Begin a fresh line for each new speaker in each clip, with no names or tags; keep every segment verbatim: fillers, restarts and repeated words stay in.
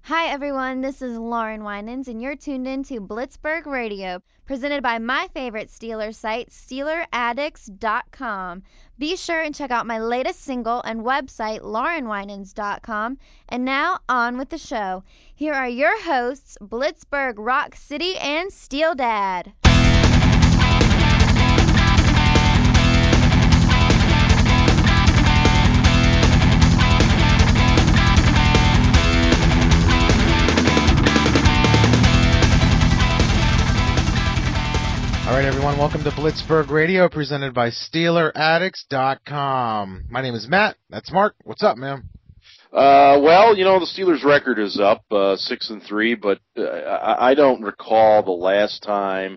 Hi, everyone. This is Lauren Winans, and you're tuned in to Blitzburg Radio, presented by my favorite Steelers site, Steeler Addicts dot com. Be sure and check out my latest single and website, Lauren Winans dot com. And now, on with the show. Here are your hosts, Blitzburg, Rock City, and Steel Dad.
All right, everyone, welcome to Blitzburg Radio, presented by Steeler Addicts dot com. My name is Matt. That's Mark. What's up, man?
Uh, well, you know, the Steelers' record is up, uh, six and three, but uh, I, I don't recall the last time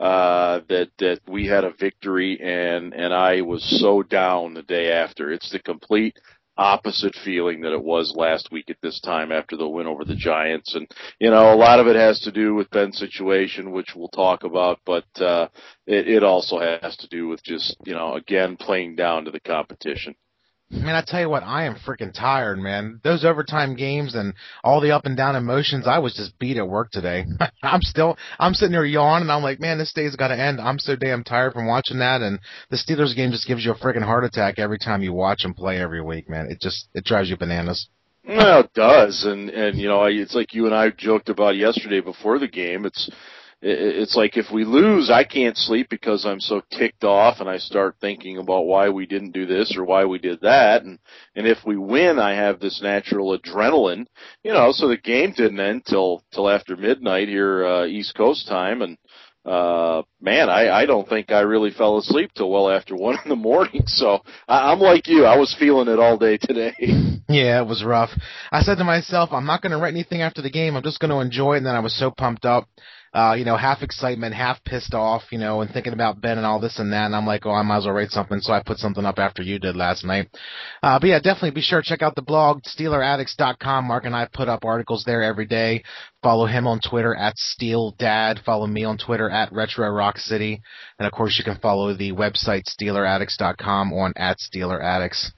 uh, that that we had a victory, and and I was so down the day after. It's the complete opposite feeling that it was last week at this time after the win over the Giants. And, you know, a lot of it has to do with Ben's situation, which we'll talk about, but uh, it, it also has to do with just, you know, again, playing down to the competition.
Man, I tell you what, I am freaking tired, man. Those overtime games and all the up and down emotions, I was just beat at work today. I'm still, I'm sitting here yawning, and I'm like, man, this day's got to end. I'm so damn tired from watching that, and the Steelers game just gives you a freaking heart attack every time you watch them play every week, man. It just, it drives you bananas.
Well, it does, and, and you know, it's like you and I joked about yesterday before the game. It's It's like if we lose, I can't sleep because I'm so ticked off, and I start thinking about why we didn't do this or why we did that. And, and if we win, I have this natural adrenaline, you know, so the game didn't end till, till after midnight here, uh, East Coast time. And, uh, man, I, I don't think I really fell asleep till well after one in the morning. So I, I'm like you. I was feeling it all day today.
Yeah, it was rough. I said to myself, I'm not going to write anything after the game. I'm just going to enjoy it. And then I was so pumped up. Uh, you know, half excitement, half pissed off, you know, and thinking about Ben and all this and that. And I'm like, oh, I might as well write something. So I put something up after you did last night. Uh, but yeah, definitely be sure to check out the blog, Steeler Addicts dot com. Mark and I put up articles there every day. Follow him on Twitter at SteelDad. Follow me on Twitter at Retro Rock City. And of course, you can follow the website, Steeler Addicts dot com, on at Steeler Addicts.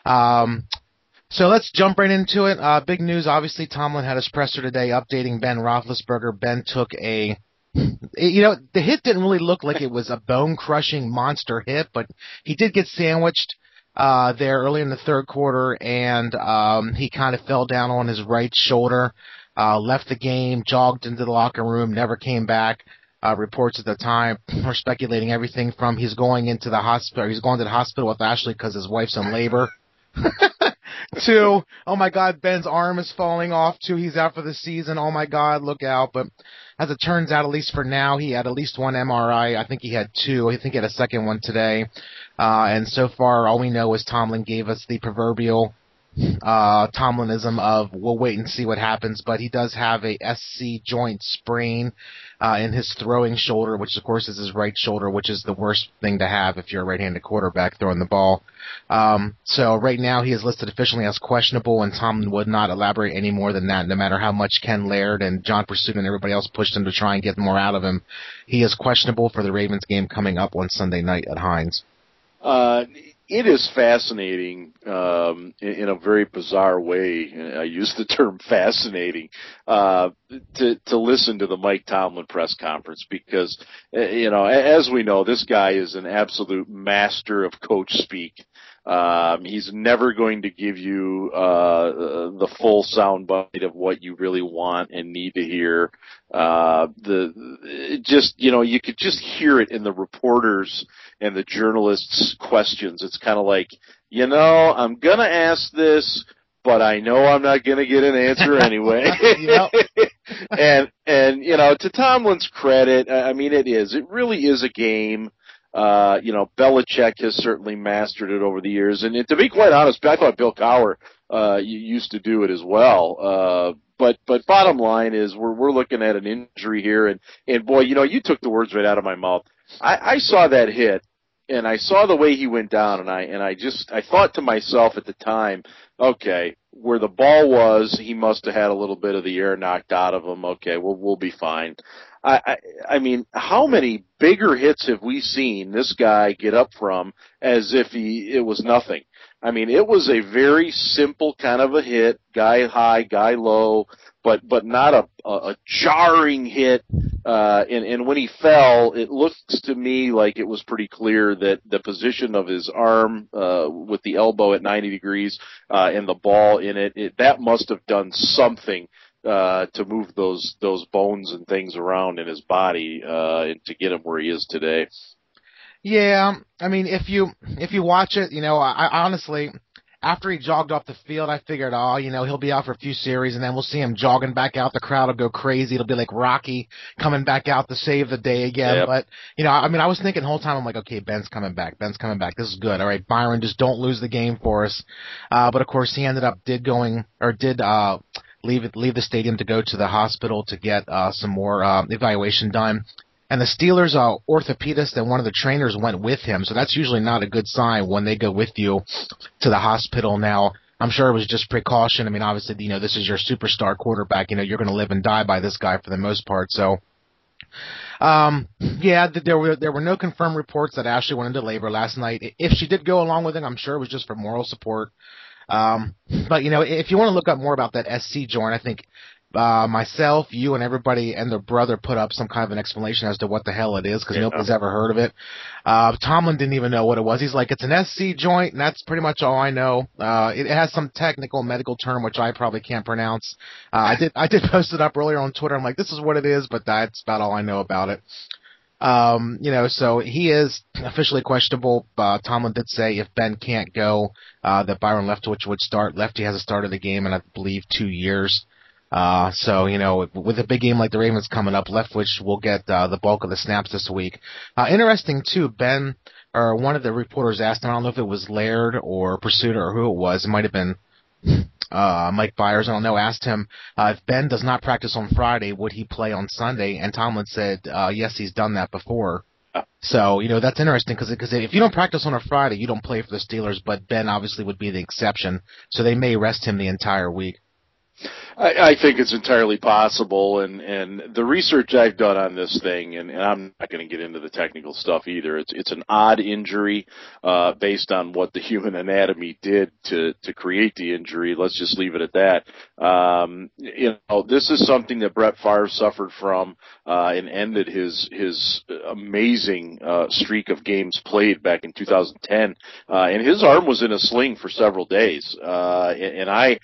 Um, So let's jump right into it. Uh, big news, obviously, Tomlin had his presser today updating Ben Roethlisberger. Ben took a, you know, the hit didn't really look like it was a bone-crushing monster hit, but he did get sandwiched uh, there early in the third quarter, and um, he kind of fell down on his right shoulder, uh, left the game, jogged into the locker room, never came back. Uh, reports at the time are speculating everything from he's going into the hospital, he's going to the hospital with Ashley because his wife's in labor. Two, oh my God, Ben's arm is falling off. Two, he's out for the season. Oh my God, look out. But as it turns out, at least for now, he had at least one M R I. I think he had two. I think he had a second one today. Uh, and so far, all we know is Tomlin gave us the proverbial uh, Tomlinism of we'll wait and see what happens. But he does have a S C joint sprain uh, in his throwing shoulder, which of course is his right shoulder, which is the worst thing to have if you're a right-handed quarterback throwing the ball. Um, so right now he is listed officially as questionable, and Tomlin would not elaborate any more than that, no matter how much Ken Laird and John Pursuit and everybody else pushed him to try and get more out of him. He is questionable for the Ravens game coming up on Sunday night at Heinz.
Uh, it is fascinating um, in, in a very bizarre way. I use the term fascinating uh, to to listen to the Mike Tomlin press conference because, you know, as we know, this guy is an absolute master of coach speak. Um, he's never going to give you uh, the full soundbite of what you really want and need to hear. Uh, the it just you know you could just hear it in the reporters and the journalists' questions. It's kind of like, you know, I'm gonna ask this, but I know I'm not gonna get an answer anyway. and and you know, to Tomlin's credit, I mean, it is. It really is a game. Uh, you know, Belichick has certainly mastered it over the years. And to be quite honest, I thought Bill Cowher uh, used to do it as well. Uh, but but bottom line is we're we're looking at an injury here. And, and boy, you know, you took the words right out of my mouth. I, I saw that hit, and I saw the way he went down, and I and I just I thought to myself at the time, okay, where the ball was, he must have had a little bit of the air knocked out of him. Okay, we'll we'll be fine. I, I, I mean, how many bigger hits have we seen this guy get up from as if he it was nothing? I mean, it was a very simple kind of a hit, guy high, guy low, but but not a, a, a jarring hit. Uh, and, and when he fell, it looks to me like it was pretty clear that the position of his arm uh, with the elbow at ninety degrees uh, and the ball in it, it, that must have done something uh, to move those those bones and things around in his body uh, and to get him where he is today.
Yeah, I mean, if you if you watch it, you know, I, I honestly, after he jogged off the field, I figured, oh, you know, he'll be out for a few series, and then we'll see him jogging back out. The crowd will go crazy. It'll be like Rocky coming back out to save the day again. Yep. But, you know, I mean, I was thinking the whole time, I'm like, okay, Ben's coming back. Ben's coming back. This is good. All right, Byron, just don't lose the game for us. Uh, but, of course, he ended up did going, or did uh, leave it, leave the stadium to go to the hospital to get uh, some more uh, evaluation done. And the Steelers' uh, orthopedist and one of the trainers went with him, so that's usually not a good sign when they go with you to the hospital. Now, I'm sure it was just precaution. I mean, obviously, you know, this is your superstar quarterback. You know, you're going to live and die by this guy for the most part. So, um, yeah, there were there were no confirmed reports that Ashley went into labor last night. If she did go along with it, I'm sure it was just for moral support. Um, but, you know, if you want to look up more about that S C joint, I think Uh, myself, you, and everybody and their brother put up some kind of an explanation as to what the hell it is, because yeah. nobody's ever heard of it. Uh, Tomlin didn't even know what it was. He's like, it's an S C joint, and that's pretty much all I know. Uh, it has some technical medical term, which I probably can't pronounce. Uh, I did I did post it up earlier on Twitter. I'm like, this is what it is, but that's about all I know about it. Um, you know, so he is officially questionable. Uh, Tomlin did say if Ben can't go, uh, that Byron Leftwich would start. Lefty hasn't started the game in, I believe, two years. Uh, so, you know, with a big game like the Ravens coming up, Leftwich will get uh, the bulk of the snaps this week. Uh, interesting, too, Ben, or one of the reporters asked him, I don't know if it was Laird or Pursuit or who it was, it might have been uh, Mike Byers, I don't know, asked him uh, if Ben does not practice on Friday, would he play on Sunday? And Tomlin said, uh, yes, he's done that before. So, you know, that's interesting because because if you don't practice on a Friday, you don't play for the Steelers, but Ben obviously would be the exception, so they may rest him the entire week.
I, I think it's entirely possible, and, and the research I've done on this thing, and, and I'm not going to get into the technical stuff either. It's it's an odd injury uh, based on what the human anatomy did to to create the injury. Let's just leave it at that. Um, you know, this is something that Brett Favre suffered from uh, and ended his his amazing uh, streak of games played back in two thousand ten, uh, and his arm was in a sling for several days, uh, and, and I.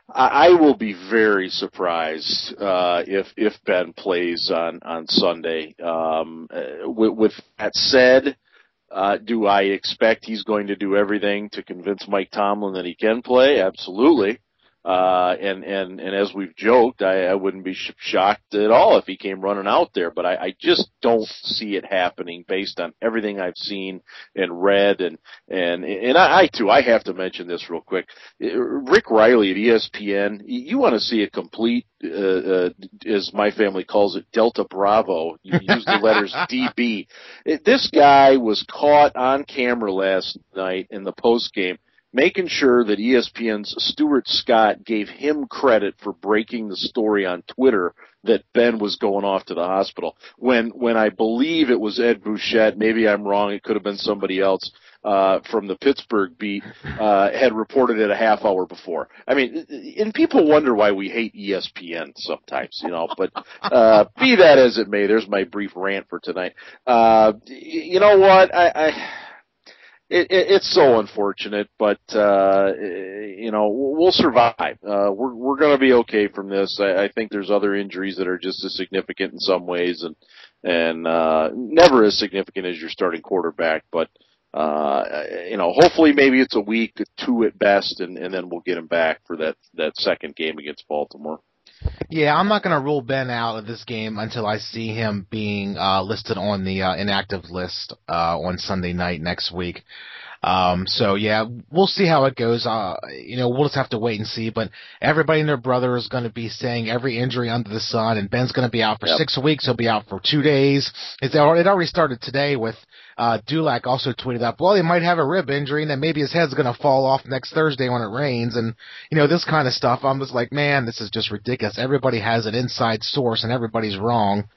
I will be very surprised uh, if if Ben plays on on Sunday. Um, with, with that said, uh, do I expect he's going to do everything to convince Mike Tomlin that he can play? Absolutely. Uh, and, and, and as we've joked, I, I wouldn't be sh- shocked at all if he came running out there, but I, I just don't see it happening based on everything I've seen and read. And, and, and I, I too, I have to mention this real quick. Rick Riley at E S P N, you want to see a complete, uh, uh, as my family calls it, Delta Bravo. You use the letters D B. This guy was caught on camera last night in the post game, making sure that E S P N's Stuart Scott gave him credit for breaking the story on Twitter that Ben was going off to the hospital. When when I believe it was Ed Bouchette, maybe I'm wrong, it could have been somebody else uh, from the Pittsburgh beat, uh, had reported it a half hour before. I mean, and people wonder why we hate E S P N sometimes, you know, but uh, be that as it may, there's my brief rant for tonight. Uh, you know what? I... I It, it, it's so unfortunate, but uh, you know, we'll survive. Uh, we're we're going to be okay from this. I, I think there's other injuries that are just as significant in some ways, and and uh, never as significant as your starting quarterback. But uh, you know, hopefully, maybe it's a week, two at best, and, and then we'll get him back for that that second game against Baltimore.
Yeah, I'm not going to rule Ben out of this game until I see him being uh, listed on the uh, inactive list uh, on Sunday night next week. Um, so, yeah, we'll see how it goes. Uh, you know, we'll just have to wait and see. But everybody and their brother is going to be saying every injury under the sun, and Ben's going to be out for yep. six weeks. He'll be out for two days. It's already, it already started today with uh, Dulac also tweeted up, well, he might have a rib injury, and then maybe his head's going to fall off next Thursday when it rains. And, you know, this kind of stuff. I'm just like, man, this is just ridiculous. Everybody has an inside source, and everybody's wrong.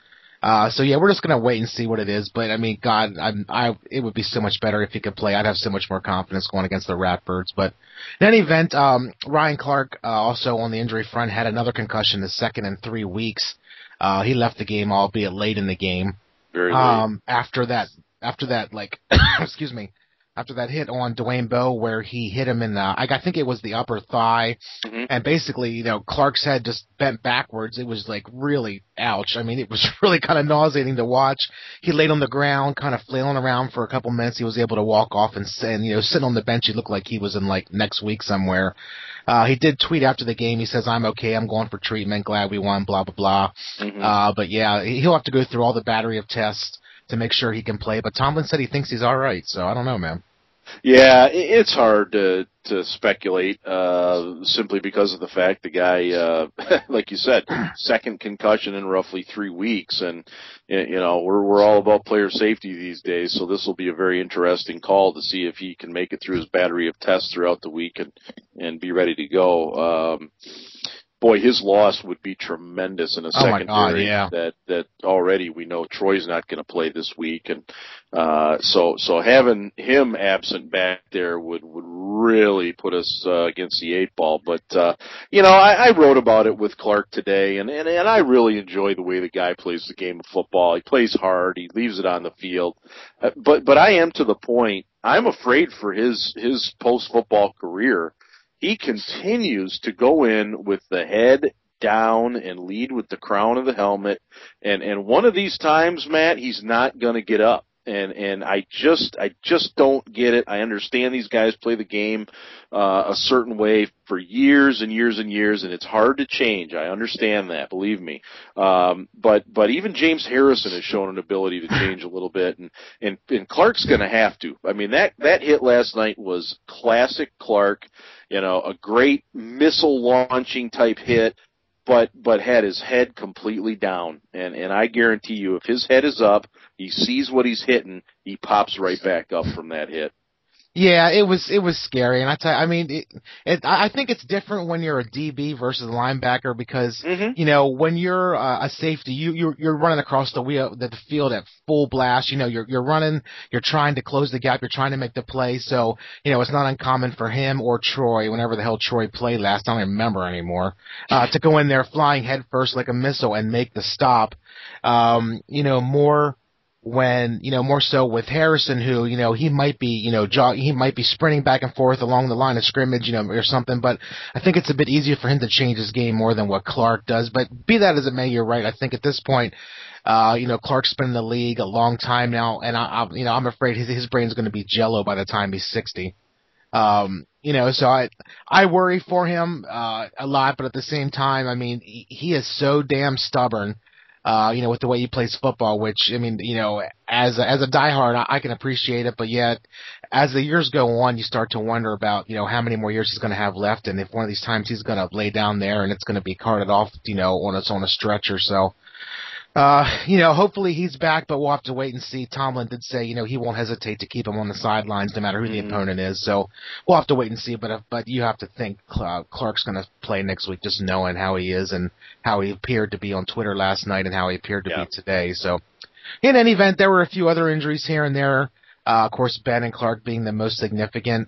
Uh, so yeah, we're just gonna wait and see what it is. But I mean, God, I'm, I it would be so much better if he could play. I'd have so much more confidence going against the Ratbirds. But in any event, um, Ryan Clark uh, also on the injury front had another concussion, the second in three weeks. Uh, he left the game, albeit late in the game.
Very late.
Um, after that, after that, like, excuse me. After that hit on Dwayne Bowe where he hit him in the, I think it was the upper thigh,
mm-hmm.
and basically, you know, Clark's head just bent backwards. It was like really, ouch. I mean, it was really kind of nauseating to watch. He laid on the ground, kind of flailing around for a couple minutes. He was able to walk off and, and you know, sitting on the bench, he looked like he was in like next week somewhere. Uh, he did tweet after the game. He says, I'm okay. I'm going for treatment. Glad we won, blah, blah, blah.
Mm-hmm.
Uh, but yeah, he'll have to go through all the battery of tests to make sure he can play. But Tomlin said he thinks he's all right. So I don't know, man.
Yeah, it's hard to to speculate uh, simply because of the fact the guy, uh, like you said, second concussion in roughly three weeks, and you know we're we're all about player safety these days. So this will be a very interesting call to see if he can make it through his battery of tests throughout the week and and be ready to go. Um, Boy, his loss would be tremendous in a
secondary.
Oh my God,
yeah.
that that already we know Troy's not going to play this week, and uh, so so having him absent back there would would really put us uh, against the eight ball. But uh, you know, I, I wrote about it with Clark today, and, and and I really enjoy the way the guy plays the game of football. He plays hard. He leaves it on the field. Uh, but but I am to the point. I'm afraid for his his post football career. He continues to go in with the head down and lead with the crown of the helmet. And, and one of these times, Matt, he's not going to get up. And, and I just, I just don't get it. I understand these guys play the game, uh, a certain way for years and years and years, and it's hard to change. I understand that, believe me. Um, but, but even James Harrison has shown an ability to change a little bit, and, and, and Clark's gonna have to. I mean, that, that hit last night was classic Clark, you know, a great missile launching type hit, but but had his head completely down. And, and I guarantee you, if his head is up, he sees what he's hitting, he pops right back up from that hit.
Yeah, it was it was scary, and I tell you, I mean, it, it, I think it's different when you're a D B versus a linebacker because
mm-hmm.
you know when you're uh, a safety, you you're, you're running across the wheel, the, the field at full blast. You know, you're you're running, you're trying to close the gap, you're trying to make the play. So you know, it's not uncommon for him or Troy, whenever the hell Troy played last, I don't even remember anymore, uh, to go in there flying head first like a missile and make the stop. Um, you know, more. When, you know, more so with Harrison, who, you know, he might be, you know, jog, he might be sprinting back and forth along the line of scrimmage, you know, or something, but I think it's a bit easier for him to change his game more than what Clark does. But be that as it may, you're right. I think at this point, uh, you know, Clark's been in the league a long time now, and I, I you know, I'm afraid his, his brain's going to be jello by the time he's sixty. Um, you know, so I, I worry for him, uh, a lot, but at the same time, I mean, he, he is so damn stubborn. Uh, you know, with the way he plays football, which, I mean, you know, as a, as a diehard, I, I can appreciate it, but yet, as the years go on, you start to wonder about, you know, how many more years he's going to have left, and if one of these times he's going to lay down there and it's going to be carted off, you know, on its on a stretcher. So, uh, you know, hopefully he's back, but we'll have to wait and see. Tomlin did say, you know, he won't hesitate to keep him on the sidelines no matter who the mm-hmm. opponent is. So we'll have to wait and see. But if, but you have to think Clark's going to play next week, just knowing how he is and how he appeared to be on Twitter last night and how he appeared to yeah. be today. So in any event, there were a few other injuries here and there. Uh, of course, Ben and Clark being the most significant.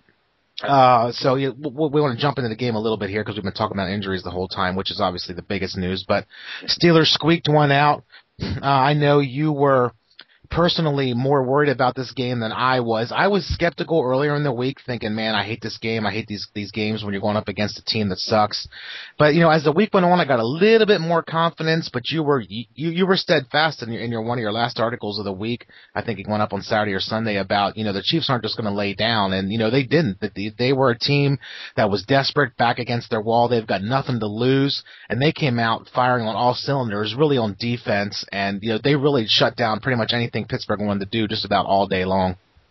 Uh, so you, we, we want to jump into the game a little bit here because we've been talking about injuries the whole time, which is obviously the biggest news. But Steelers squeaked one out. Uh, I know you were personally more worried about this game than I was. I was skeptical earlier in the week, thinking, man, I hate this game. I hate these these games when you're going up against a team that sucks. But, you know, as the week went on, I got a little bit more confidence, but you were you, you were steadfast in your, in your one of your last articles of the week. I think it went up on Saturday or Sunday about, you know, the Chiefs aren't just going to lay down, and, you know, they didn't. They, they were a team that was desperate, back against their wall. They've got nothing to lose, and they came out firing on all cylinders, really on defense, and, you know, they really shut down pretty much anything Pittsburgh wanted to do just about all day long.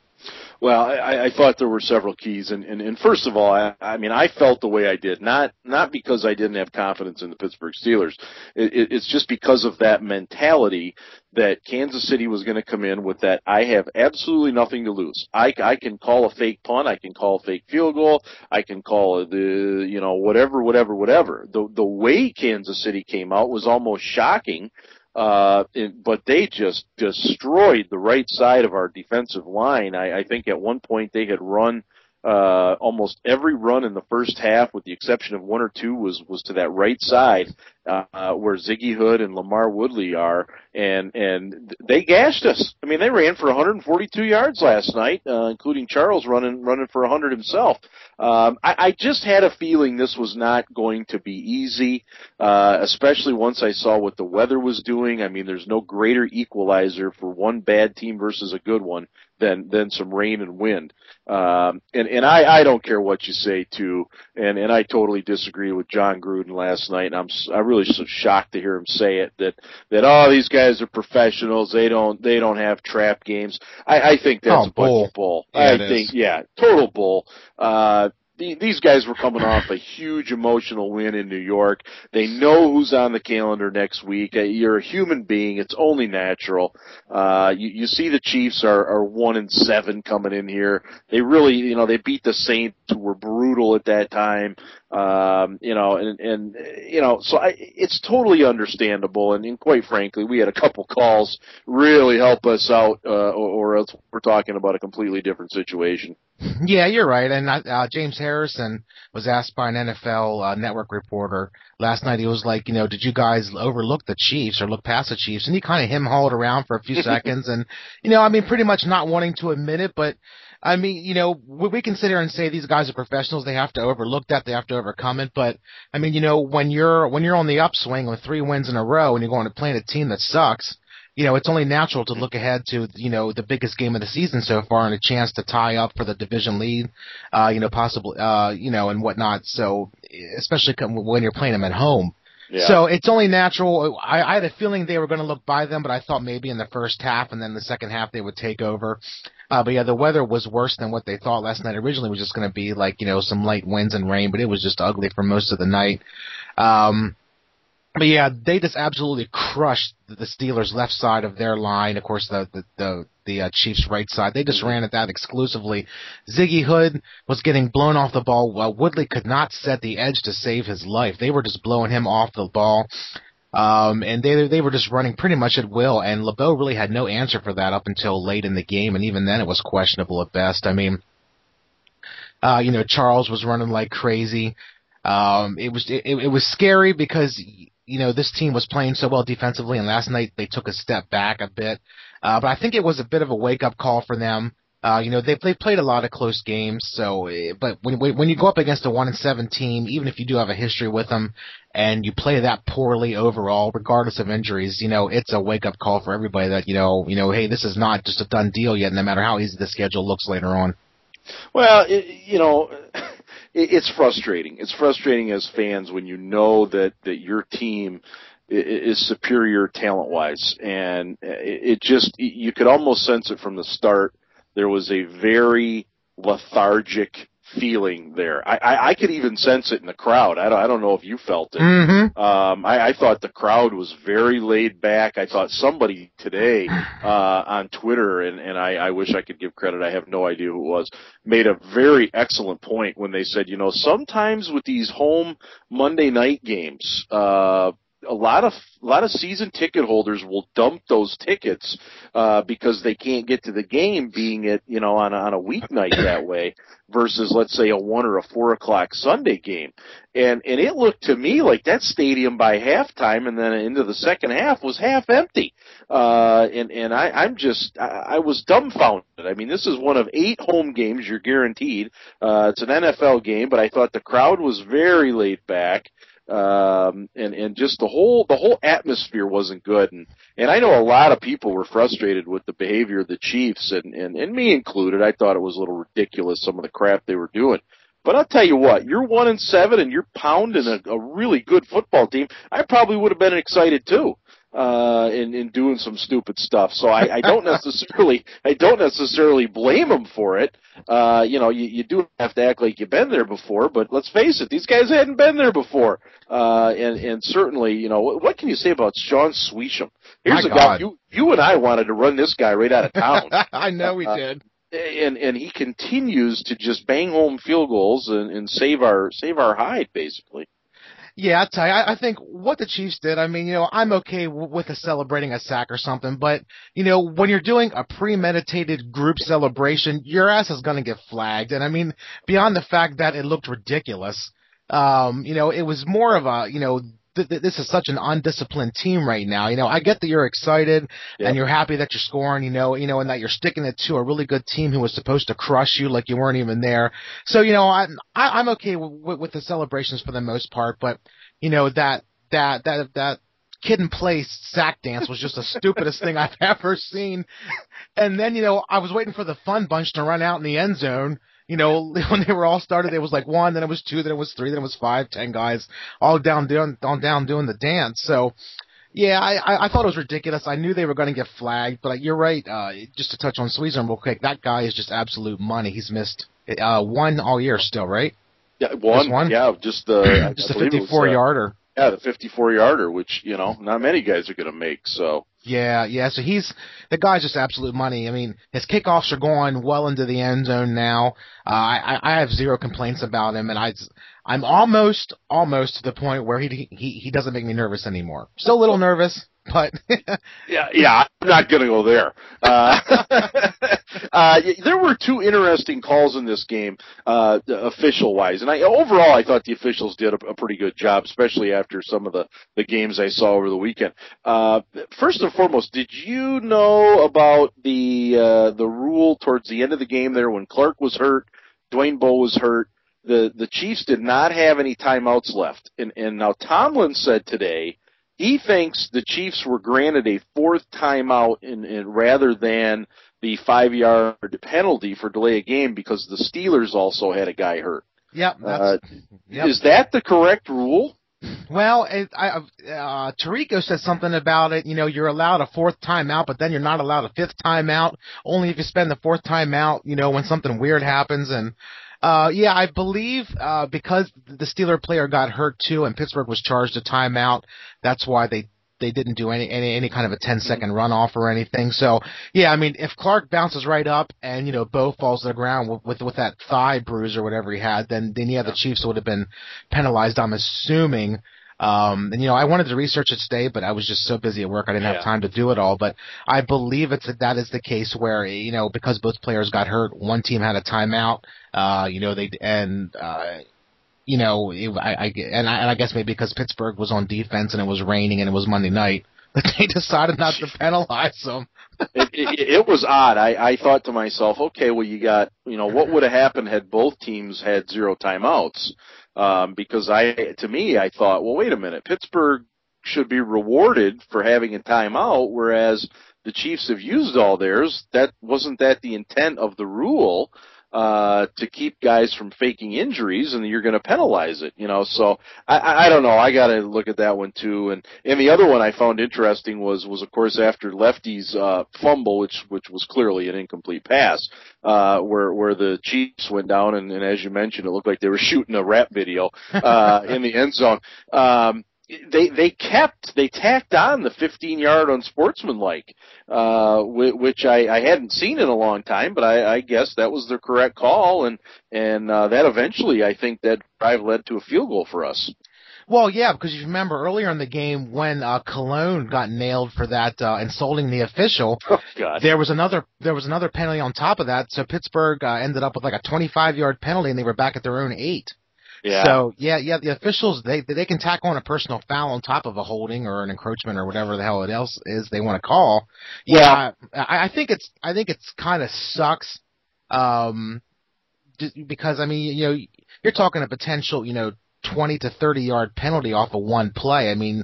Well, I, I thought there were several keys, and, and, and first of all, I, I mean, I felt the way I did, not not because I didn't have confidence in the Pittsburgh Steelers. It, it, it's just because of that mentality that Kansas City was going to come in with that I have absolutely nothing to lose. I, I can call a fake punt, I can call a fake field goal, I can call the, you know, whatever, whatever, whatever. The, the way Kansas City came out was almost shocking. uh, it, but they just destroyed the right side of our defensive line. I, I think at one point they had run Uh, almost every run in the first half, with the exception of one or two, was was to that right side uh, where Ziggy Hood and Lamar Woodley are, and and they gashed us. I mean, they ran for one hundred forty-two yards last night, uh, including Charles running running for one hundred himself. Um, I, I just had a feeling this was not going to be easy, uh, especially once I saw what the weather was doing. I mean, there's no greater equalizer for one bad team versus a good one than than some rain and wind. Um, and and I, I don't care what you say too, and and I totally disagree with John Gruden last night. And I'm I really so shocked to hear him say it that that oh these guys are professionals. They don't they don't have trap games. I, I think that's
oh,
a
bull.
bunch of bull.
Yeah,
I think
is.
yeah, total bull. Uh, These guys were coming off a huge emotional win in New York. They know who's on the calendar next week. You're a human being. It's only natural. Uh, you, you see the Chiefs are, are one and seven coming in here. They really, you know, they beat the Saints, who were brutal at that time. Um, you know, and, and, you know, so I, it's totally understandable. And, and quite frankly, we had a couple calls really help us out, uh, or, or else we're talking about a completely different situation.
Yeah, you're right. And uh, James Harrison was asked by an N F L uh, network reporter last night. He was like, you know, did you guys overlook the Chiefs or look past the Chiefs? And he kind of him-hauled around for a few seconds. And, you know, I mean, pretty much not wanting to admit it. But, I mean, you know, we can sit here and say these guys are professionals. They have to overlook that. They have to overcome it. But, I mean, you know, when you're when you're on the upswing with three wins in a row and you're going to play a team that sucks, you know, it's only natural to look ahead to, you know, the biggest game of the season so far and a chance to tie up for the division lead, uh, you know, possibly, uh, you know, and whatnot. So, especially when you're playing them at home.
Yeah.
So it's only natural. I, I had a feeling they were going to look by them, but I thought maybe in the first half and then the second half they would take over. Uh, but yeah, the weather was worse than what they thought last night. Originally it was just going to be like, you know, some light winds and rain, but it was just ugly for most of the night. Um, But yeah, they just absolutely crushed the Steelers' left side of their line. Of course, the the the, the uh, Chiefs' right side. They just ran at that exclusively. Ziggy Hood was getting blown off the ball. Well, Woodley could not set the edge to save his life. They were just blowing him off the ball, um, and they they were just running pretty much at will. And LeBeau really had no answer for that up until late in the game, and even then it was questionable at best. I mean, uh, you know, Charles was running like crazy. Um, it was it, it was scary because, you know, this team was playing so well defensively, and last night they took a step back a bit. Uh, but I think it was a bit of a wake-up call for them. Uh, you know, they've, they've played a lot of close games, so, but when, when you go up against a one and seven team, even if you do have a history with them, and you play that poorly overall, regardless of injuries, you know, it's a wake-up call for everybody that, you know, you know, hey, this is not just a done deal yet, no matter how easy the schedule looks later on.
Well, it, you know, it, it's frustrating. It's frustrating as fans when you know that, that your team is superior talent-wise, and it, it just, you could almost sense it from the start. There was a very lethargic feeling there. I, I, I could even sense it in the crowd. I don't, I don't know if you felt it.
Mm-hmm.
Um, I, I thought the crowd was very laid back. I thought somebody today uh, on Twitter, and, and I, I wish I could give credit, I have no idea who it was, made a very excellent point when they said, you know, sometimes with these home Monday night games, uh, a lot of a lot of season ticket holders will dump those tickets uh, because they can't get to the game, being it, you know, on a, on a weeknight that way versus, let's say, a one or a four o'clock Sunday game. And and it looked to me like that stadium by halftime and then into the second half was half empty. Uh, and and I, I'm just I, I was dumbfounded. I mean, this is one of eight home games you're guaranteed. Uh, it's an N F L game, but I thought the crowd was very laid back. Um, and, and just the whole, the whole atmosphere wasn't good. And, and I know a lot of people were frustrated with the behavior of the Chiefs, and, and, and me included. I thought it was a little ridiculous, some of the crap they were doing. But I'll tell you what, you're one and seven and you're pounding a, a really good football team. I probably would have been excited too. Uh, in, in doing some stupid stuff. So I, I don't necessarily, I don't necessarily blame them for it. Uh, you know, you, you do have to act like you've been there before, but let's face it, these guys hadn't been there before. Uh, and, and certainly, you know, what, what can you say about Sean Sweesham? Here's
My
a
God.
guy, you, you and I wanted to run this guy right out of town.
I know we
uh,
did.
And, and he continues to just bang home field goals and, and save our, save our hide, basically.
Yeah, I'll tell you, I, I think what the Chiefs did, I mean, you know, I'm okay w- with a celebrating a sack or something, but, you know, when you're doing a premeditated group celebration, your ass is going to get flagged. And I mean, beyond the fact that it looked ridiculous, um, you know, it was more of a, you know, th- th- this is such an undisciplined team right now. You know, I get that you're excited
Yep.
and you're happy that you're scoring, you know, you know, and that you're sticking it to a really good team who was supposed to crush you like you weren't even there. So, you know, I'm, I, I'm okay with, with the celebrations for the most part, but, you know, that, that, that, that kid in place sack dance was just the stupidest thing I've ever seen. And then, you know, I was waiting for the fun bunch to run out in the end zone. You know, when they were all started, it was like one, then it was two, then it was three, then it was five, ten guys all down doing, all down doing the dance. So, yeah, I, I, I thought it was ridiculous. I knew they were going to get flagged, but you're right. Uh, just to touch on Sweezer real quick, that guy is just absolute money. He's missed uh, one all year still, right?
Yeah, one,
Just one?
yeah, just the
just a fifty-four yarder.
Uh, yeah, the fifty-four yarder, which you know not many guys are going to make. So
Yeah, yeah. So he's the guy's just absolute money. I mean, his kickoffs are going well into the end zone now. Uh, I I have zero complaints about him, and I I'm almost almost to the point where he he he doesn't make me nervous anymore. Still a little nervous, but
yeah, yeah, I'm not going to go there. Uh, uh, there were two interesting calls in this game, uh, official-wise, and I overall I thought the officials did a, a pretty good job, especially after some of the, the games I saw over the weekend. Uh, first and foremost, did you know about the uh, the rule towards the end of the game there when Clark was hurt, Dwayne Bowe was hurt? The the Chiefs did not have any timeouts left, and and now Tomlin said today he thinks the Chiefs were granted a fourth timeout in, in rather than the five-yard penalty for delay of game because the Steelers also had a guy hurt.
Yep. That's,
Uh,
yep.
Is that the correct rule?
Well, it, I, uh, Tirico said something about it. You know, you're allowed a fourth timeout, but then you're not allowed a fifth timeout. Only if you spend the fourth timeout, you know, when something weird happens. And uh, yeah, I believe uh, because the Steeler player got hurt too, and Pittsburgh was charged a timeout. That's why they they didn't do any any any kind of a ten second runoff or anything. So yeah, I mean, if Clark bounces right up and you know Bowe falls to the ground with with, with that thigh bruise or whatever he had, then then yeah, the Chiefs would have been penalized. I'm assuming. Um, and you know, I wanted to research it today, but I was just so busy at work, I didn't have
Yeah.
time to do it all. But I believe it's that is the case where you know because both players got hurt, one team had a timeout. Uh, you know they and uh, you know it, I, I and I and I guess maybe because Pittsburgh was on defense and it was raining and it was Monday night, that they decided not to penalize them.
it, it, it was odd. I, I thought to myself, okay, well, you got, you know, what would have happened had both teams had zero timeouts? Um, because I, to me, I thought, well, wait a minute, Pittsburgh should be rewarded for having a timeout, whereas the Chiefs have used all theirs. That wasn't that the intent of the rule? Uh, to keep guys from faking injuries, and you're going to penalize it, you know. So I, I, I don't know. I got to look at that one too. And and the other one I found interesting was was of course after Lefty's uh, fumble, which which was clearly an incomplete pass, uh, where where the Chiefs went down, and, and as you mentioned, it looked like they were shooting a rap video uh, in the end zone. Um, They they kept they tacked on the fifteen yard unsportsmanlike, uh, which I, I hadn't seen in a long time, but I, I guess that was the correct call, and and uh, that eventually I think that drive led to a field goal for us.
Well, yeah, because you remember earlier in the game when uh, Cologne got nailed for that uh, insulting the official,
Oh God!
there was another there was another penalty on top of that. So Pittsburgh uh, ended up with like a twenty-five yard penalty, and they were back at their own eight.
Yeah.
So yeah, yeah, the officials they they can tack on a personal foul on top of a holding or an encroachment or whatever the hell it else is they want to call. Yeah, I, I think it's I think it's kind of sucks, um, just because I mean you know you're talking a potential you know twenty to thirty yard penalty off of one play. I mean,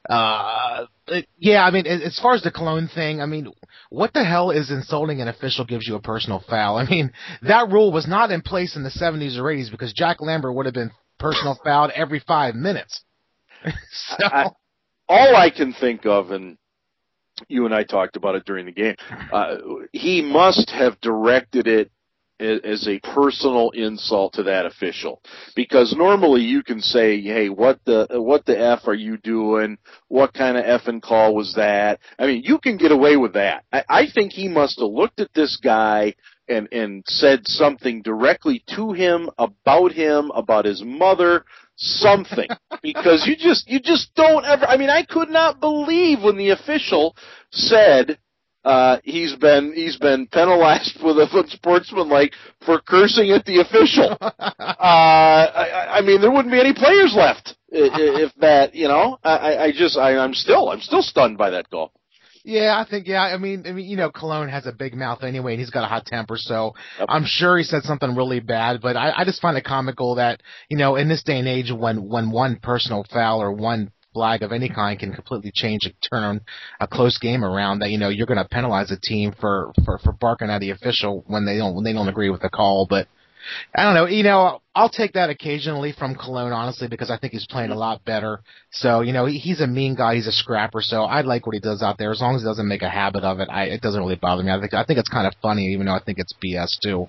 uh, it, yeah, I mean as far as the Cologne thing, I mean what the hell is insulting an official gives you a personal foul? I mean, that rule was not in place in the seventies or eighties because Jack Lambert would have been personal fouled every five minutes. so.
I, all I can think of, and you and I talked about it during the game, uh, he must have directed it as a personal insult to that official, because normally you can say, hey, what the what the F are you doing? What kind of effing call was that? I mean, you can get away with that. I, I think he must have looked at this guy and, and said something directly to him, about him, about his mother, something, because you just you just don't ever. I mean, I could not believe when the official said uh, he's been he's been penalized with a sportsmanlike for cursing at the official. uh, I, I mean, there wouldn't be any players left if that. You know, I, I just I, I'm still I'm still stunned by that call.
Yeah, I think, yeah, I mean, I mean, you know, Cologne has a big mouth anyway, and he's got a hot temper, so
Yep.
I'm sure he said something really bad, but I, I just find it comical that, you know, in this day and age when, when one personal foul or one flag of any kind can completely change and turn a close game around, that, you know, you're going to penalize a team for, for, for barking at the official when they don't, when they don't agree with the call, but I don't know, you know, I'll take that occasionally from Cologne, honestly, because I think he's playing a lot better. So, you know, he, he's a mean guy, he's a scrapper, so I like what he does out there. As long as he doesn't make a habit of it, I, it doesn't really bother me. I think I think it's kind of funny, even though I think it's B S too,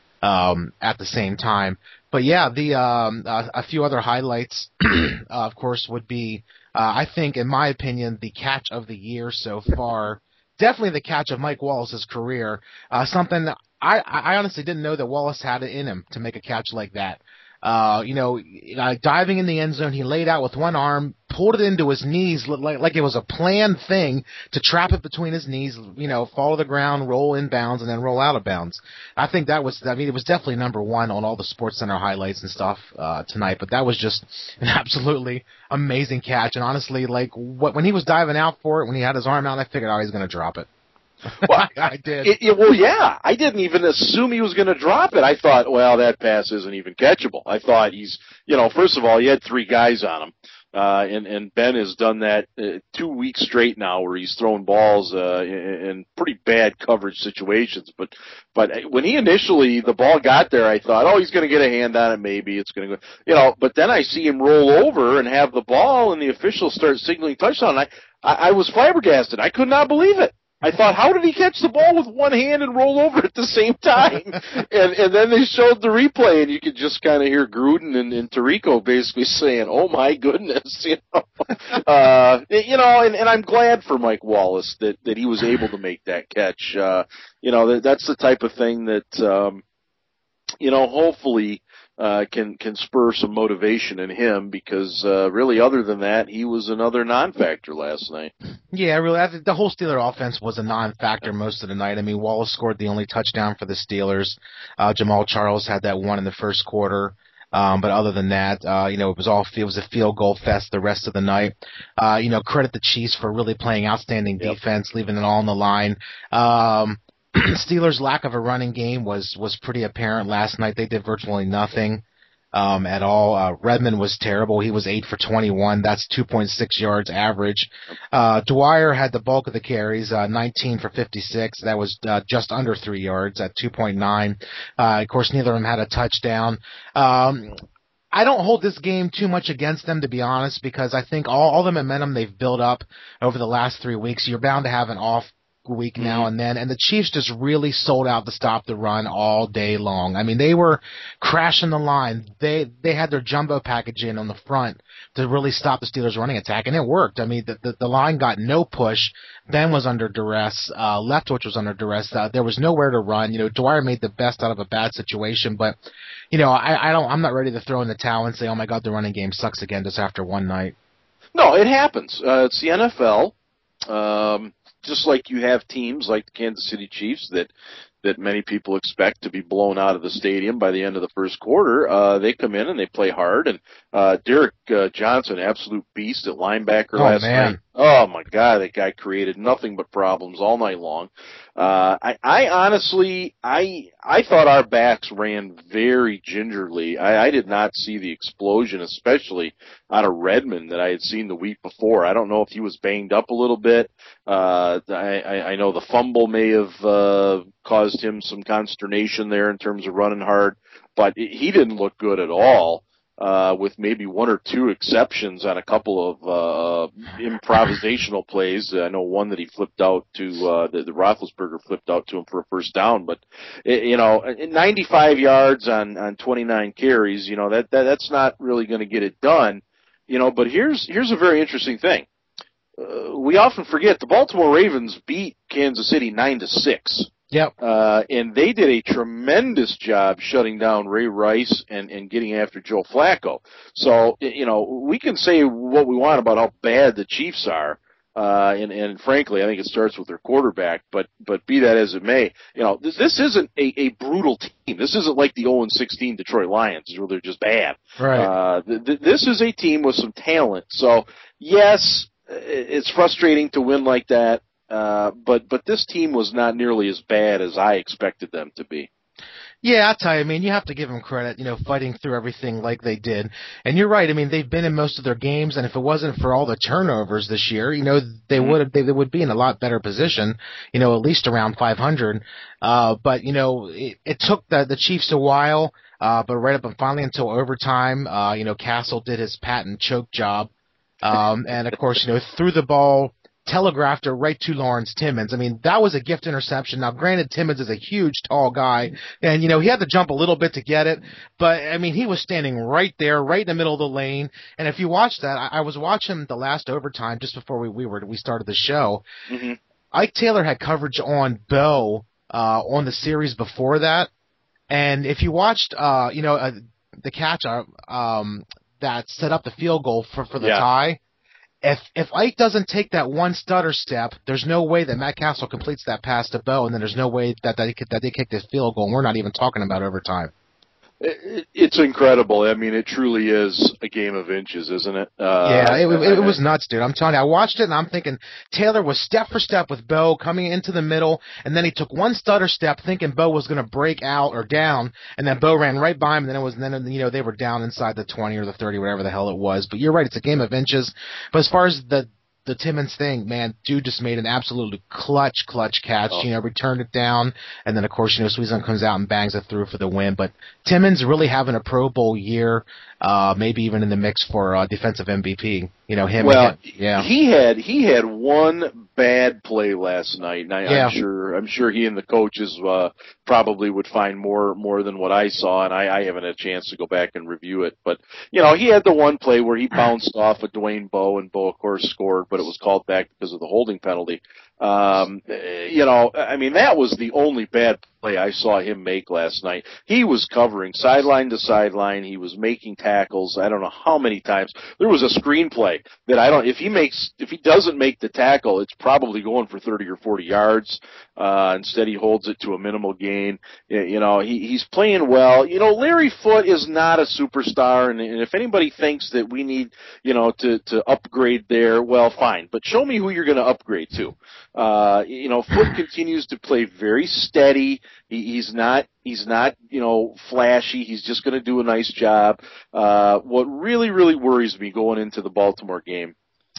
um, at the same time. But yeah, the um, uh, a few other highlights, uh, of course, would be, uh, I think, in my opinion, the catch of the year so far. Definitely the catch of Mike Wallace's career. Uh, something I, I honestly didn't know that Wallace had it in him to make a catch like that. Uh, you know, uh, diving in the end zone, he laid out with one arm, pulled it into his knees like, like it was a planned thing to trap it between his knees, you know, fall to the ground, roll in bounds, and then roll out of bounds. I think that was, I mean, it was definitely number one on all the SportsCenter highlights and stuff uh, tonight, but that was just an absolutely amazing catch. And honestly, like, what, when he was diving out for it, when he had his arm out, I figured, oh, he's going to drop it.
Well,
I did.
It, it, well, yeah, I didn't even assume he was going to drop it. I thought, well, that pass isn't even catchable. I thought he's, you know, first of all, he had three guys on him, uh, and and Ben has done that uh, two weeks straight now, where he's throwing balls uh, in, in pretty bad coverage situations. But but when he initially the ball got there, I thought, oh, he's going to get a hand on it, maybe it's going to go, you know. But then I see him roll over and have the ball, and the officials start signaling touchdown. I I, I was flabbergasted. I could not believe it. I thought, how did he catch the ball with one hand and roll over at the same time? and and then they showed the replay, and you could just kind of hear Gruden and, and Tirico basically saying, "Oh my goodness," you know. uh, you know, and, and I'm glad for Mike Wallace that that he was able to make that catch. Uh, you know, that, that's the type of thing that um, you know, hopefully. Uh, can can spur some motivation in him, because uh, really, other than that, he was another non-factor last night.
Yeah, really, I think the whole Steeler offense was a non-factor most of the night. I mean, Wallace scored the only touchdown for the Steelers. Uh, Jamal Charles had that one in the first quarter. Um, but other than that, uh, you know, it was all it was a field goal fest the rest of the night. Uh, you know, credit the Chiefs for really playing outstanding
Yep.
defense, leaving it all on the line. Um, Steelers' lack of a running game was was pretty apparent last night. They did virtually nothing um, at all. Uh, Redmond was terrible. He was eight for twenty-one. That's two point six yards average. Uh, Dwyer had the bulk of the carries, uh, nineteen for fifty-six. That was uh, just under three yards at two point nine. Uh, of course, neither of them had a touchdown. Um, I don't hold this game too much against them, to be honest, because I think all, all the momentum they've built up over the last three weeks, you're bound to have an off week now and then, and the Chiefs just really sold out to stop the run all day long. I mean, they were crashing the line. They they had their jumbo package in on the front to really stop the Steelers' running attack, and it worked. I mean, the the, the line got no push. Ben was under duress. Uh, Leftwich was under duress. Uh, there was nowhere to run. You know, Dwyer made the best out of a bad situation, but you know, I, I don't. I'm not ready to throw in the towel and say, oh my God, the running game sucks again just after one night.
No, it happens. Uh, it's the N F L. Um, just like you have teams like the Kansas City Chiefs that that many people expect to be blown out of the stadium by the end of the first quarter. Uh, they come in and they play hard. And uh, Derek uh, Johnson, absolute beast at linebacker
Oh,
last
man.
night. Oh, my God, that guy created nothing but problems all night long. Uh, I, I honestly, I I thought our backs ran very gingerly. I, I did not see the explosion, especially out of Redmond, that I had seen the week before. I don't know if he was banged up a little bit. Uh, I, I, I know the fumble may have uh, caused him some consternation there in terms of running hard, but it, he didn't look good at all. Uh, with maybe one or two exceptions on a couple of uh, improvisational plays. I know one that he flipped out to, uh, the, the Roethlisberger flipped out to him for a first down, but, it, you know, ninety-five yards on, on twenty-nine carries, you know, that, that that's not really going to get it done, you know, but here's, here's a very interesting thing. Uh, we often forget the Baltimore Ravens beat Kansas City nine to six.
Yep.
Uh, and they did a tremendous job shutting down Ray Rice and, and getting after Joe Flacco. So, you know, we can say what we want about how bad the Chiefs are. Uh, and, and frankly, I think it starts with their quarterback, but, but be that as it may, you know, this, this isn't a, a brutal team. This isn't like the oh and sixteen Detroit Lions where they're just bad.
Right.
Uh, th- th- this is a team with some talent. So, yes, it's frustrating to win like that. Uh, but, but this team was not nearly as bad as I expected them to be.
Yeah, I'll tell you, I mean, you have to give them credit, you know, fighting through everything like they did. And you're right, I mean, they've been in most of their games, and if it wasn't for all the turnovers this year, you know, they
Mm-hmm.
would have, they, they would be in a lot better position, you know, at least around five hundred. Uh, but, you know, it, it took the, the Chiefs a while, uh, but right up and finally until overtime, uh, you know, Castle did his patent choke job. Um, and of course, you know, threw the ball, telegraphed it right to Lawrence Timmons. I mean, that was a gift interception. Now, granted, Timmons is a huge, tall guy, and, you know, he had to jump a little bit to get it, but, I mean, he was standing right there, right in the middle of the lane, and if you watch that, I, I was watching the last overtime just before we, we were we started the show.
Mm-hmm.
Ike Taylor had coverage on Bo uh, on the series before that, and if you watched, uh, you know, uh, the catch uh, um, that set up the field goal for, for the
Yeah.
tie, If if Ike doesn't take that one stutter step, there's no way that Matt Castle completes that pass to Bo, and then there's no way that that, he could, that they kick this field goal, and we're not even talking about overtime.
It, it's incredible. I mean, it truly is a game of inches, isn't it? Uh,
yeah, it, it, it was nuts, dude. I'm telling you, I watched it, and I'm thinking Taylor was step for step with Bo coming into the middle, and then he took one stutter step thinking Bo was going to break out or down, and then Bo ran right by him, and then it was, and then, you know, they were down inside the twenty or the thirty, whatever the hell it was. But you're right, it's a game of inches. But as far as the the Timmons thing, man, dude just made an absolutely clutch, clutch catch.
Oh.
You know, returned it down, and then of course, you know, Sweezon comes out and bangs it through for the win. But Timmons really having a Pro Bowl year, uh, maybe even in the mix for uh, defensive M V P. You know, him.
Well,
him, yeah.
he had he had one bad play last night, and I,
Yeah.
I'm sure I'm sure he and the coaches uh, probably would find more more than what I saw, and I, I haven't had a chance to go back and review it. But you know, he had the one play where he bounced off of Dwayne Bowe, and Bowe of course scored, but it was called back because of the holding penalty. Um, you know, I mean, that was the only bad play I saw him make last night. He was covering sideline to sideline. He was making tackles. I don't know how many times. There was a screenplay that I don't, if he makes, if he doesn't make the tackle, it's probably going for thirty or forty yards. Uh, instead he holds it to a minimal gain. You know, he, he's playing well. You know, Larry Foote is not a superstar, and, and if anybody thinks that we need, you know, to, to upgrade there, well, fine. But show me who you're going to upgrade to. Uh, you know, Foote continues to play very steady. He, he's not, he's not, you know, flashy. He's just going to do a nice job. Uh, what really, really worries me going into the Baltimore game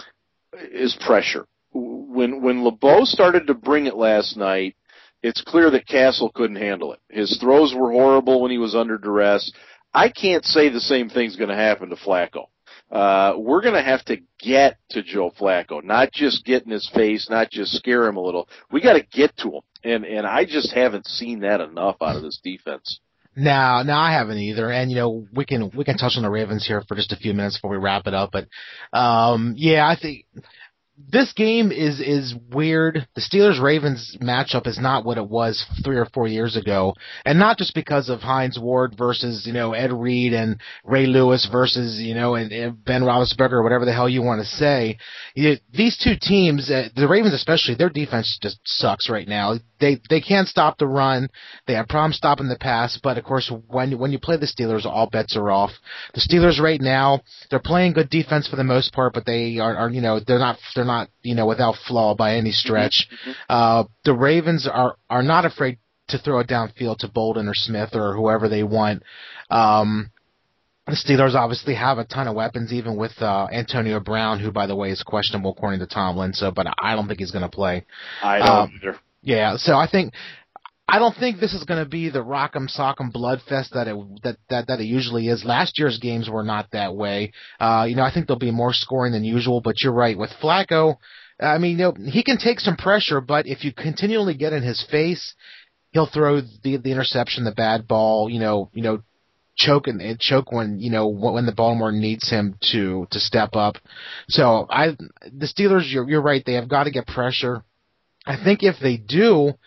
is pressure. When, when LeBeau started to bring it last night, it's clear that Castle couldn't handle it. His throws were horrible when he was under duress. I can't say the same thing's going to happen to Flacco. Uh, we're going to have to get to Joe Flacco, not just get in his face, not just scare him a little. We got to get to him. And, and I just haven't seen that enough out of this defense.
No, no, I haven't either. And you know, we can we can touch on the Ravens here for just a few minutes before we wrap it up. But um, yeah, I think this game is is weird. The Steelers-Ravens matchup is not what it was three or four years ago, and not just because of Hines Ward versus, you know, Ed Reed and Ray Lewis versus, you know, and, and Ben Roethlisberger or whatever the hell you want to say. You, these two teams, uh, the Ravens especially, their defense just sucks right now. They they can't stop the run. They have problems stopping the pass. But of course, when when you play the Steelers, all bets are off. The Steelers right now, they're playing good defense for the most part, but they are, are you know they're not they're not you know without flaw by any stretch.
Mm-hmm.
Uh, the Ravens are are not afraid to throw it downfield to Bolden or Smith or whoever they want. Um, The Steelers obviously have a ton of weapons, even with uh, Antonio Brown, who, by the way, is questionable according to Tomlin. So, but I don't think he's going to play.
I don't
Um,
either.
Yeah, so I think I don't think this is going to be the rock'em sock'em bloodfest that it that, that that it usually is. Last year's games were not that way. Uh, you know, I think there'll be more scoring than usual. But you're right with Flacco. I mean, you know, he can take some pressure, but if you continually get in his face, he'll throw the the interception, the bad ball. You know, you know. choke and, and choke when you know when the Baltimore needs him to to step up. So I the Steelers, you're you're right. They have got to get pressure. I think if they do,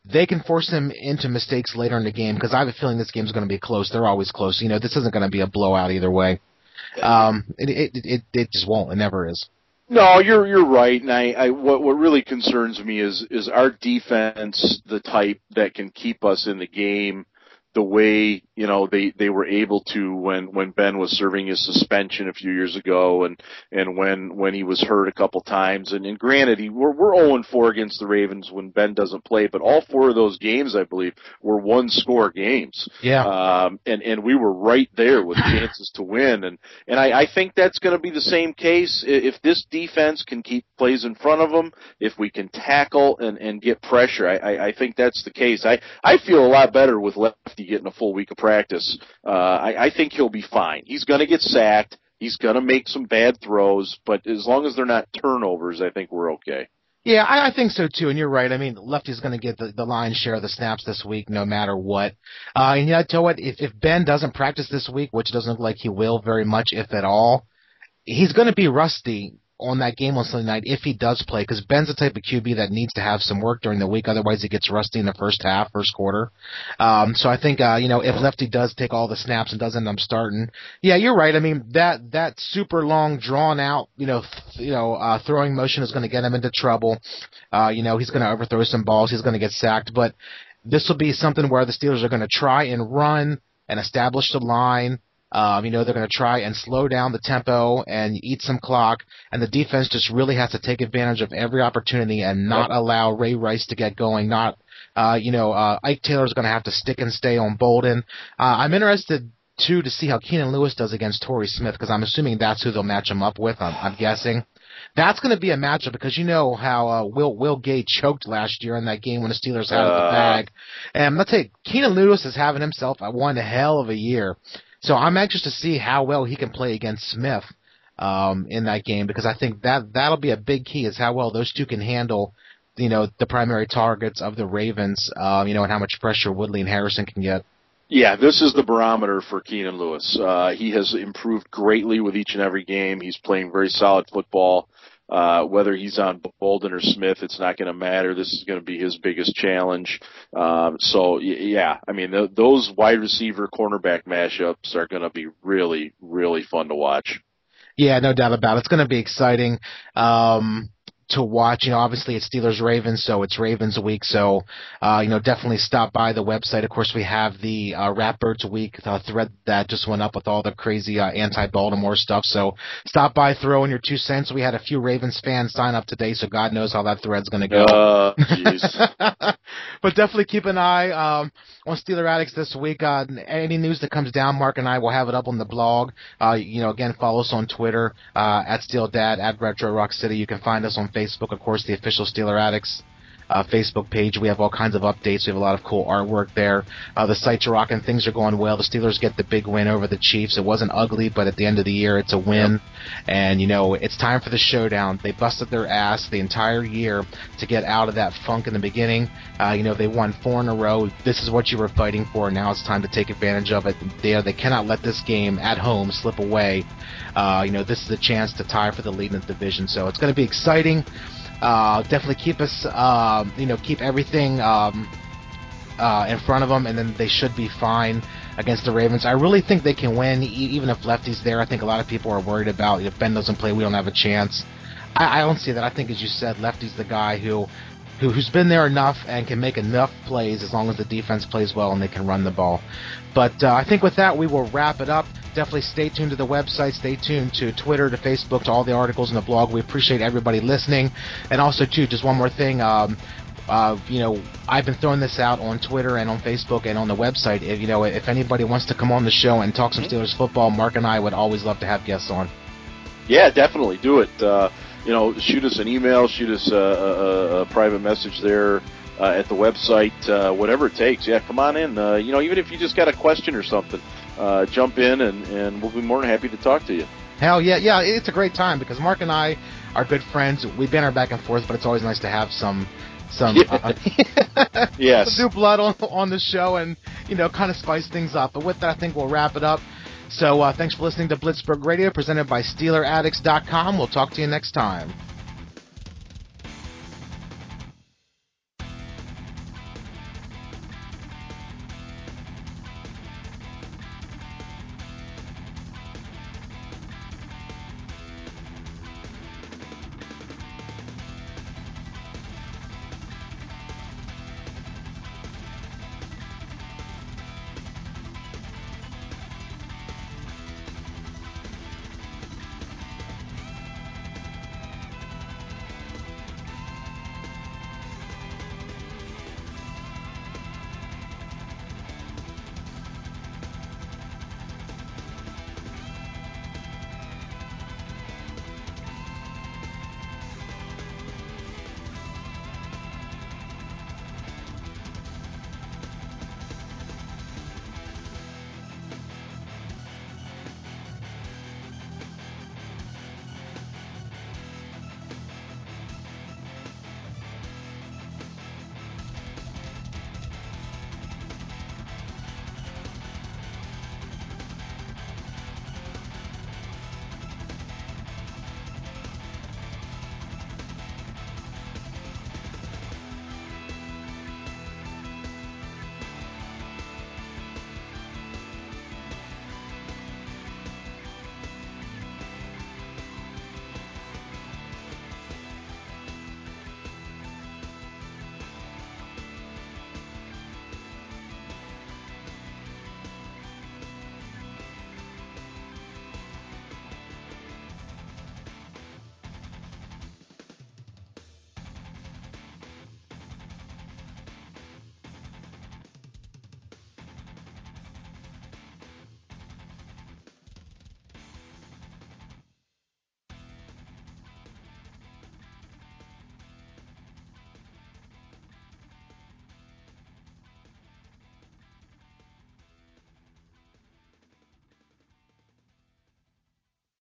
they can force him into mistakes later in the game, because I have a feeling this game's going to be close. They're always close. You know, this isn't going to be a blowout either way. Um, it, it, it, it just won't. It never is.
No, you're you're right, and I, I what what really concerns me is is our defense the type that can keep us in the game the way, you know, they, they were able to when, when Ben was serving his suspension a few years ago and, and when, when he was hurt a couple times. And, and granted, he, we're, we're oh and four against the Ravens when Ben doesn't play, but all four of those games, I believe, were one score games.
Yeah.
Um, and, and we were right there with chances to win. And, and I, I think that's going to be the same case if this defense can keep plays in front of them, if we can tackle and, and get pressure. I, I, I think that's the case. I, I feel a lot better with Lefty getting a full week of practice. Uh, I, I think he'll be fine. He's going to get sacked. He's going to make some bad throws, but as long as they're not turnovers, I think we're okay.
Yeah, I, I think so too, and you're right. I mean, Lefty's going to get the, the lion's share of the snaps this week, no matter what. Uh, and yeah, tell you what, if, if Ben doesn't practice this week, which doesn't look like he will very much, if at all, he's going to be rusty on that game on Sunday night if he does play, because Ben's the type of Q B that needs to have some work during the week, otherwise he gets rusty in the first half, first quarter. Um, so I think, uh, you know, if Lefty does take all the snaps and does end up starting, yeah, you're right. I mean, that, that super long, drawn out, you know, th- you know, uh, throwing motion is going to get him into trouble. Uh, you know, he's going to overthrow some balls, he's going to get sacked, but this will be something where the Steelers are going to try and run and establish the line. Um, you know, they're going to try and slow down the tempo and eat some clock, and the defense just really has to take advantage of every opportunity and not allow Ray Rice to get going. Not, uh, you know, uh, Ike Taylor's going to have to stick and stay on Bolden. Uh, I'm interested, too, to see how Keenan Lewis does against Torrey Smith, because I'm assuming that's who they'll match him up with, I'm, I'm guessing. That's going to be a matchup, because you know how uh, Will Will Gay choked last year in that game when the Steelers had uh, the bag. And let's say Keenan Lewis is having himself one hell of a year. So I'm anxious to see how well he can play against Smith um, in that game, because I think that that'll be a big key, is how well those two can handle, you know, the primary targets of the Ravens, uh, you know, and how much pressure Woodley and Harrison can get.
Yeah, this is the barometer for Keenan Lewis. Uh, he has improved greatly with each and every game. He's playing very solid football. Uh, whether he's on Bolden or Smith, it's not going to matter. This is going to be his biggest challenge. Um, so, yeah, I mean, th- those wide receiver cornerback mashups are going to be really, really fun to watch.
Yeah, no doubt about it. It's going to be exciting. Um, to watch. You know, obviously it's Steelers-Ravens, so it's Ravens week. So, uh, you know, definitely stop by the website. Of course, we have the uh, Ratbirds week uh, thread that just went up with all the crazy uh, anti-Baltimore stuff. So stop by, throw in your two cents. We had a few Ravens fans sign up today, so God knows how that thread's going to go.
Uh, jeez.
But definitely keep an eye um, on Steeler Addicts this week. Uh, any news that comes down, Mark and I will have it up on the blog. Uh, you know, again, follow us on Twitter, uh, at SteelDad, at Retro Rock City. You can find us on Facebook, of course, the official Steeler Addicts uh, Facebook page. We have all kinds of updates. We have a lot of cool artwork there. Uh, the site's are rocking. Things are going well. The Steelers get the big win over the Chiefs. It wasn't ugly, but at the end of the year, it's a win. Yep. And, you know, it's time for the showdown. They busted their ass the entire year to get out of that funk in the beginning. Uh, you know, they won four in a row. This is what you were fighting for. Now it's time to take advantage of it. They, they cannot let this game at home slip away. Uh, you know, this is a chance to tie for the lead in the division. So it's going to be exciting. Uh, definitely keep us, uh, you know, keep everything um, uh, in front of them, and then they should be fine against the Ravens. I really think they can win, e- even if Lefty's there. I think a lot of people are worried about if Ben doesn't play, we don't have a chance. I, I don't see that. I think, as you said, Lefty's the guy who, who who's been there enough and can make enough plays as long as the defense plays well and they can run the ball. But uh, I think with that, we will wrap it up. Definitely stay tuned to the website. Stay tuned to Twitter, to Facebook, to all the articles in the blog. We appreciate everybody listening. And also, too, just one more thing. Um, uh, you know, I've been throwing this out on Twitter and on Facebook and on the website. If, you know, if anybody wants to come on the show and talk some Steelers football, Mark and I would always love to have guests on. Yeah, definitely. Do it. Uh, you know, shoot us an email, shoot us a, a, a private message there. Uh, at the website, uh, whatever it takes. Yeah, come on in. Uh, you know, even if you just got a question or something, uh, jump in, and, and we'll be more than happy to talk to you. Hell yeah, yeah, it's a great time because Mark and I are good friends. We banter back and forth, but it's always nice to have some, some, uh, yes, some new blood on on the show, and you know, kind of spice things up. But with that, I think we'll wrap it up. So uh, thanks for listening to Blitzburg Radio, presented by Steeler Addicts dot com. We'll talk to you next time.